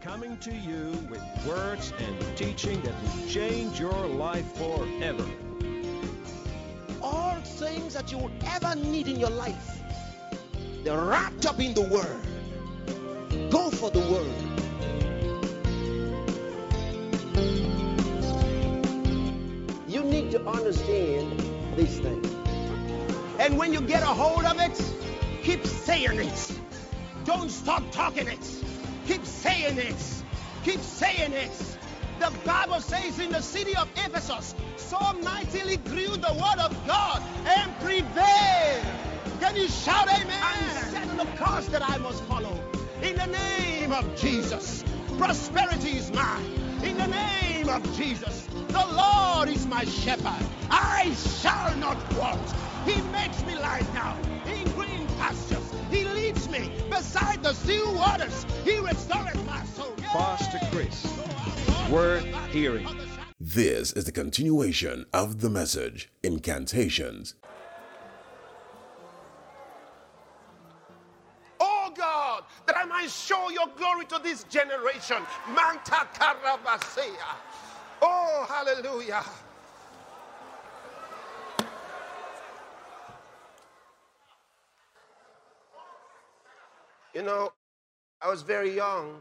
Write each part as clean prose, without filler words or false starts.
coming to you with words and teaching that will change your life forever. All things that you would ever need in your life, they're wrapped up in the Word. Go for the Word. You need to understand these things. And when you get a hold of it, keep saying it. Don't stop talking it. Keep saying it. Keep saying it. The Bible says in the city of Ephesus, so mightily grew the word of God and prevailed. Can you shout amen? I'm setting the course that I must follow. In the name of Jesus, prosperity is mine. In the name of Jesus, the Lord is my shepherd. I shall not want. He makes me lie down in green pastures. He leads me beside the still waters. He restoreth my soul. Pastor Chris, worth hearing. This is the continuation of the message, Incantations. Oh God, that I might show your glory to this generation. Manta Karabasea. Oh, hallelujah. You know, I was very young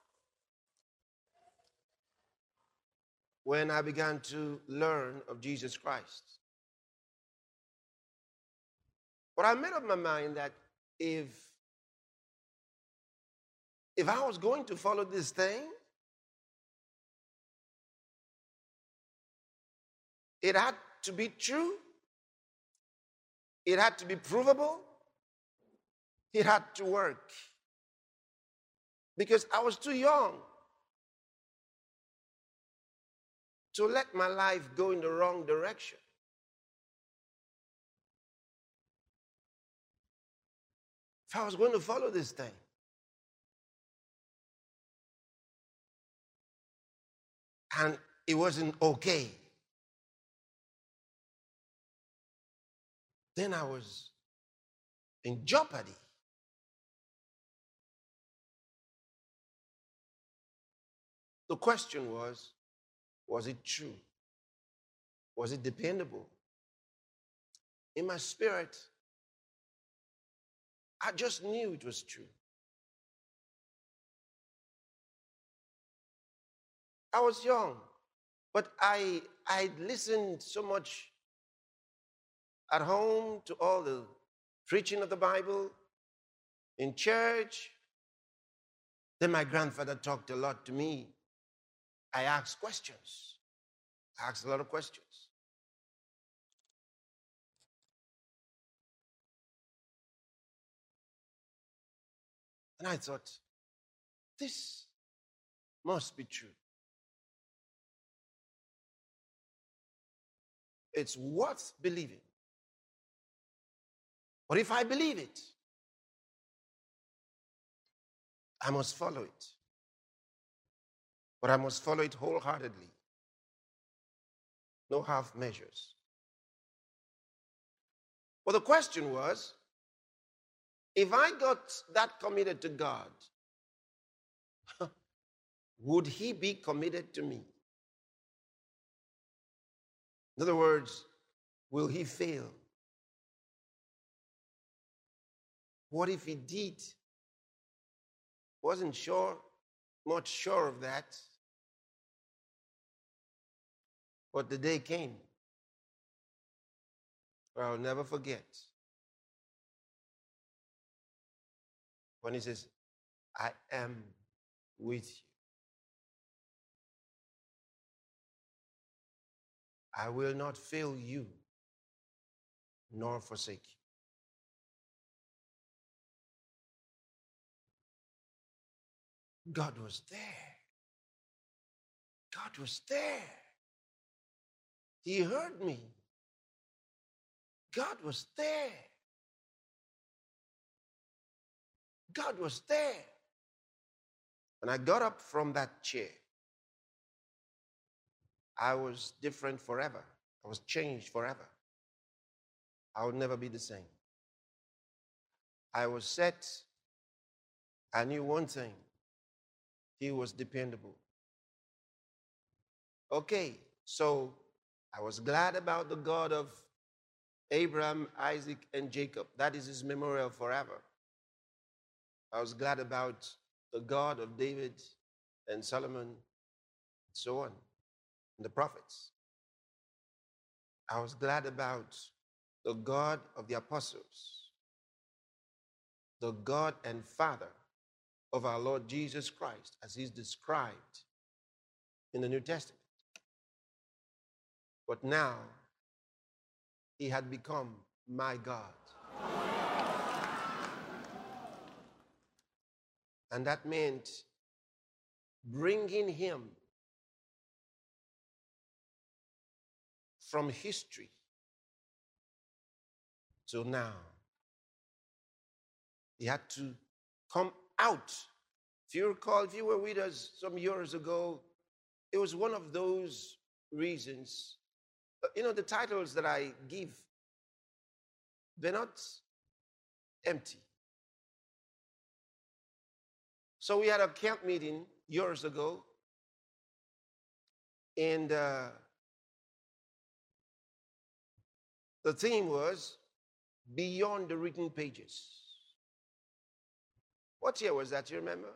when I began to learn of Jesus Christ. But I made up my mind that if I was going to follow this thing, it had to be true. It had to be provable. It had to work. Because I was too young to let my life go in the wrong direction. If I was going to follow this thing, and it wasn't okay, then I was in jeopardy. The question was it true? Was it dependable? In my spirit, I just knew it was true. I was young, but I listened so much at home to all the preaching of the Bible, in church. Then my grandfather talked a lot to me. I asked questions. I asked a lot of questions. And I thought, this must be true. It's worth believing. But if I believe it, I must follow it. But I must follow it wholeheartedly. No half measures. But the question was, if I got that committed to God, would he be committed to me? In other words, will he fail? What if he did? Wasn't much sure of that. But the day came where I'll never forget when he says, I am with you. I will not fail you nor forsake you. God was there. God was there. He heard me. God was there. God was there. When I got up from that chair, I was different forever. I was changed forever. I would never be the same. I was set. I knew one thing. He was dependable. Okay, so I was glad about the God of Abraham, Isaac, and Jacob. That is his memorial forever. I was glad about the God of David and Solomon, and so on, and the prophets. I was glad about the God of the apostles, the God and Father of our Lord Jesus Christ, as he's described in the New Testament. But now, he had become my God. And that meant bringing him from history to now. He had to come out. If you recall, if you were with us some years ago, it was one of those reasons. You know, the titles that I give, they're not empty. So we had a camp meeting years ago, and the theme was Beyond the Written Pages. What year was that, you remember?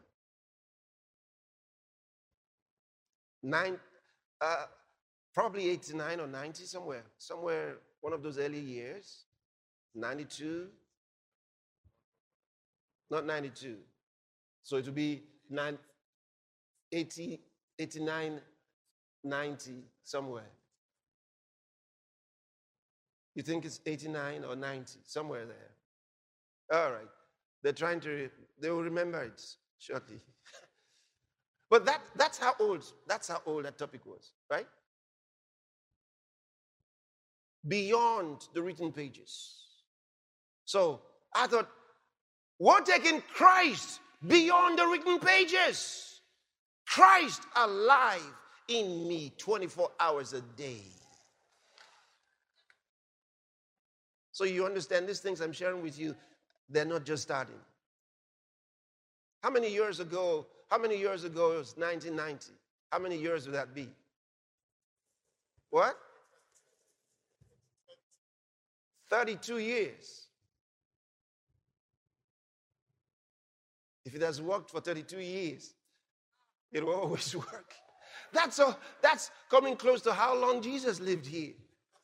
Probably 89 or 90, somewhere one of those early years. 92, not 92. So it would be 80, 89, 90, somewhere. You think it's 89 or 90, somewhere there. All right. They will remember it shortly. But that's how old that topic was, right? Beyond the written pages. So I thought, we're taking Christ beyond the written pages. Christ alive in me 24 hours a day. So you understand these things I'm sharing with you, they're not just starting. How many years ago it was 1990? How many years would that be? What? 32 years. If it has worked for 32 years, it will always work. That's coming close to how long Jesus lived here.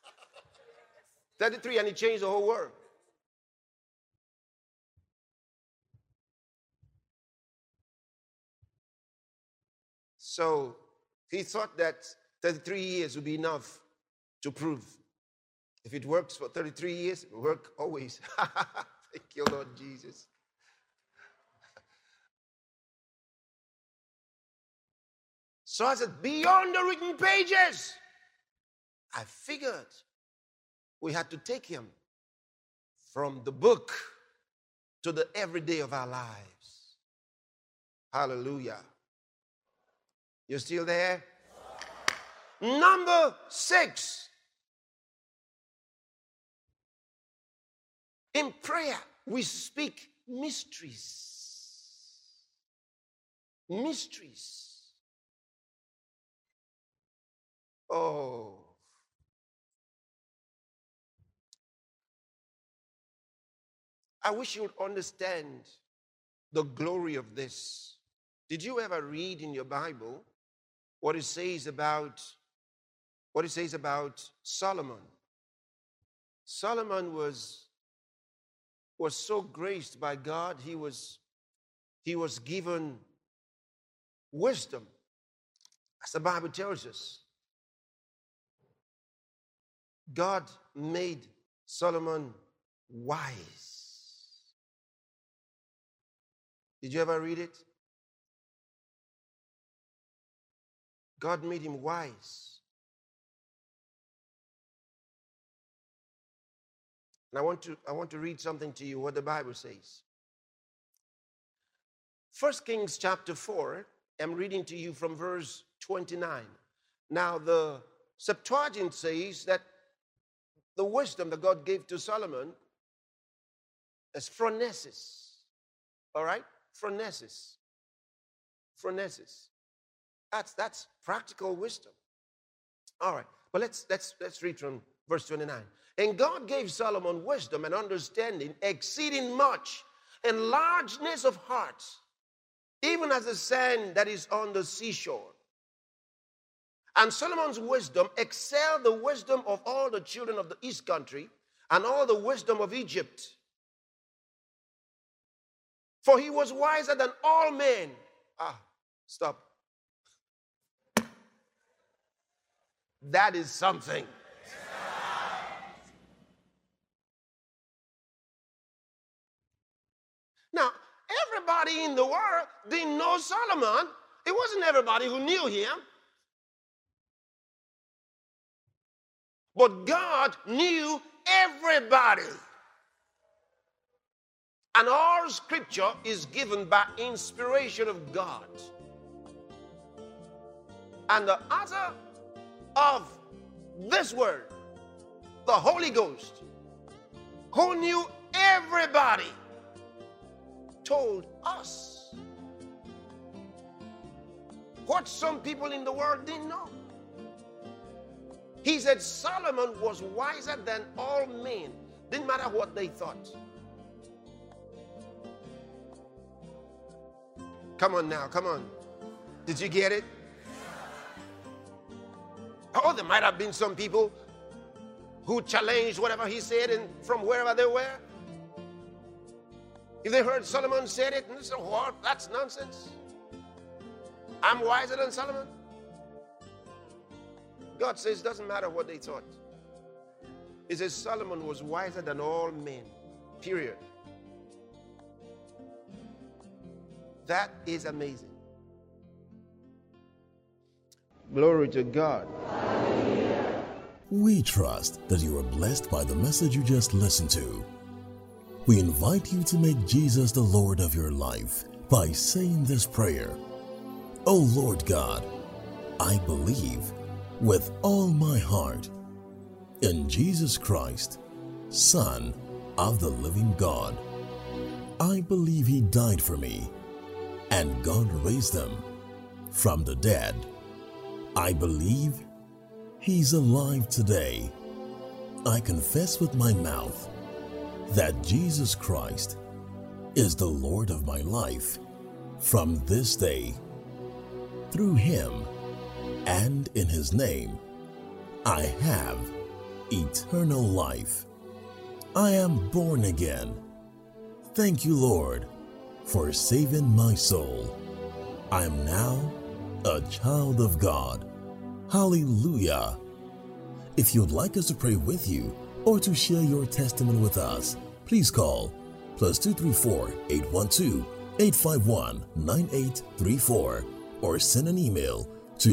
33, and he changed the whole world. So he thought that 33 years would be enough to prove. If it works for 33 years, it will work always. Thank you, Lord Jesus. So I said, beyond the written pages. I figured we had to take him from the book to the everyday of our lives. Hallelujah. You still there? Number 6. In prayer, we speak mysteries. Mysteries. Oh. I wish you would understand the glory of this. Did you ever read in your Bible what it says about Solomon? Solomon was so graced by God. He was given wisdom, as the Bible tells us. God made Solomon wise. Did you ever read it? God made him wise. And I want to read something to you, what the Bible says. 1 Kings chapter 4, I'm reading to you from verse 29. Now the Septuagint says that the wisdom that God gave to Solomon is phronesis. All right? Phronesis. furnaces. That's practical wisdom. All right, but let's read from verse 29. And God gave Solomon wisdom and understanding, exceeding much, and largeness of heart, even as the sand that is on the seashore. And Solomon's wisdom excelled the wisdom of all the children of the east country and all the wisdom of Egypt. For he was wiser than all men. Stop. That is something. Now, everybody in the world didn't know Solomon. It wasn't everybody who knew him. But God knew everybody. And all scripture is given by inspiration of God. And the author of this word, the Holy Ghost, who knew everybody, told us what some people in the world didn't know. He said Solomon was wiser than all men. Didn't matter what they thought. Come on now, come on. Did you get it? Oh, there might have been some people who challenged whatever he said and from wherever they were. If they heard Solomon said it, and they said, what? That's nonsense. I'm wiser than Solomon. God says it doesn't matter what they thought. He says Solomon was wiser than all men. Period. That is amazing. Glory to God. We trust that you are blessed by the message you just listened to. We invite you to make Jesus the Lord of your life by saying this prayer. Oh Lord God, I believe with all my heart in Jesus Christ, Son of the living God. I believe He died for me and God raised Him from the dead. I believe He's alive today. I confess with my mouth that Jesus Christ is the Lord of my life from this day. Through Him and in His name, I have eternal life. I am born again. Thank you, Lord, for saving my soul. I am now a child of God. Hallelujah. If you'd like us to pray with you or to share your testimony with us, please call +234 812 851 9834 or send an email to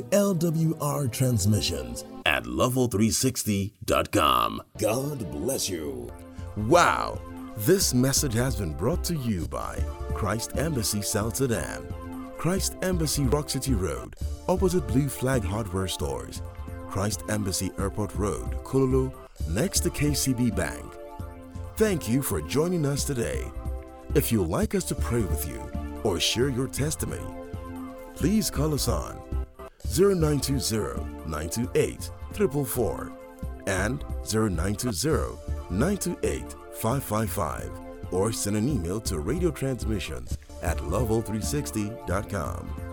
lwrtransmissions@level360.com. God bless you. Wow! This message has been brought to you by Christ Embassy South Sudan. Christ Embassy Rock City Road, opposite Blue Flag Hardware Stores. Christ Embassy Airport Road, Kululu, next to KCB Bank. Thank you for joining us today. If you'd like us to pray with you or share your testimony, please call us on 0920-928-444 and 0920-928-555 or send an email to radiotransmissions@level360.com.